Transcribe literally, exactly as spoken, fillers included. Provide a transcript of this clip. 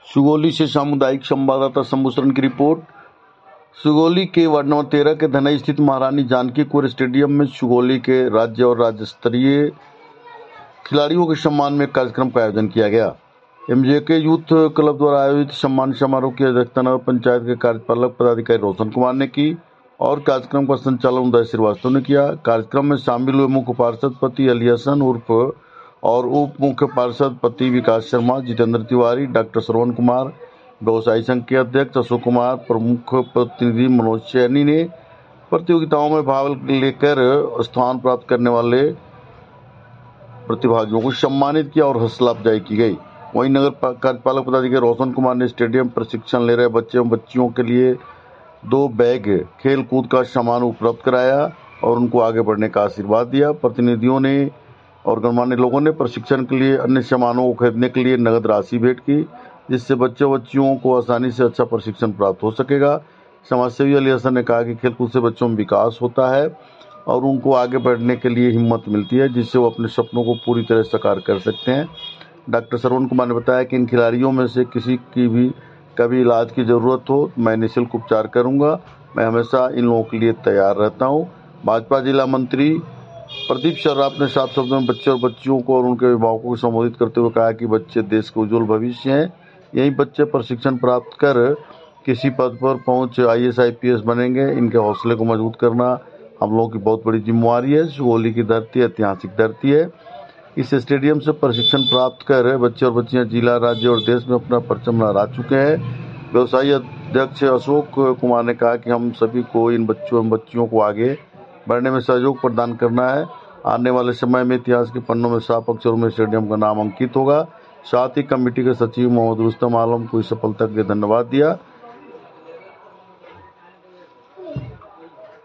सुगौली से सामुदायिक संवाददाता शंभू शरण की रिपोर्ट। सुगौली के वार्ड नंबर तेरह के धनई स्थित महारानी जानकी कौर स्टेडियम में सुगौली के राज्य और राज्य स्तरीय खिलाड़ियों के सम्मान में कार्यक्रम का आयोजन किया गया। एमजेके यूथ क्लब द्वारा आयोजित सम्मान समारोह की अध्यक्षता नगर पंचायत के कार्यपालक पदाधिकारी रोशन कुमार ने की और कार्यक्रम का संचालन उदय श्रीवास्तव ने किया। कार्यक्रम में शामिल हुए मुख्य पार्षद पति अली हसन उर्फ और उप मुख्य पार्षद पति विकास शर्मा, जितेंद्र तिवारी, डॉक्टर श्रवण कुमार, व्यवसायी संघ के अध्यक्ष अशोक कुमार, प्रमुख प्रतिनिधि मनोज सैनी ने प्रतियोगिताओं में भाग लेकर स्थान प्राप्त करने वाले प्रतिभागियों को सम्मानित किया और हौसला अफजाई की गई। वहीं नगर कार्यपालक पदाधिकारी रोशन कुमार ने स्टेडियम प्रशिक्षण ले रहे बच्चे एवं बच्चियों के लिए दो बैग खेल कूद का सामान उपलब्ध कराया और उनको आगे बढ़ने का आशीर्वाद दिया। प्रतिनिधियों ने और गणमान्य लोगों ने प्रशिक्षण के लिए अन्य सामानों को खरीदने के लिए नगद राशि भेंट की, जिससे बच्चे बच्चियों को आसानी से अच्छा प्रशिक्षण प्राप्त हो सकेगा। समाजसेवी अली हसन ने कहा कि खेलकूद से बच्चों में विकास होता है और उनको आगे बढ़ने के लिए हिम्मत मिलती है, जिससे वो अपने सपनों को पूरी तरह साकार कर सकते हैं। डॉक्टर श्रवण कुमार ने बताया कि इन खिलाड़ियों में से किसी की भी कभी इलाज की जरूरत हो मैं निःशुल्क उपचार करूंगा। मैं हमेशा इन लोगों के लिए तैयार रहता हूं। भाजपा जिला मंत्री प्रदीप सर्राफ ने सात शब्दों में बच्चे और बच्चियों को और उनके अभिभावकों को संबोधित करते हुए कहा कि बच्चे देश के उज्जवल भविष्य हैं। यही बच्चे प्रशिक्षण प्राप्त कर किसी पद पर पहुंच I A S I P S बनेंगे। इनके हौसले को मजबूत करना हम लोगों की बहुत बड़ी जिम्मेवारी है। सुगौली की धरती ऐतिहासिक धरती है। इस स्टेडियम से प्रशिक्षण प्राप्त कर बच्चे और बच्चियां जिला, राज्य और देश में अपना परचम लहरा चुके हैं। व्यवसायी अध्यक्ष अशोक कुमार ने कहा कि हम सभी को इन बच्चों एवं बच्चियों को आगे बढ़ने में सहयोग प्रदान करना है। आने वाले समय में इतिहास के पन्नों में साफ अक्षरों में स्टेडियम का नाम अंकित होगा। साथ ही कमेटी के सचिव मोहम्मद रुस्तम आलम को इस सफलता के लिए धन्यवाद दिया।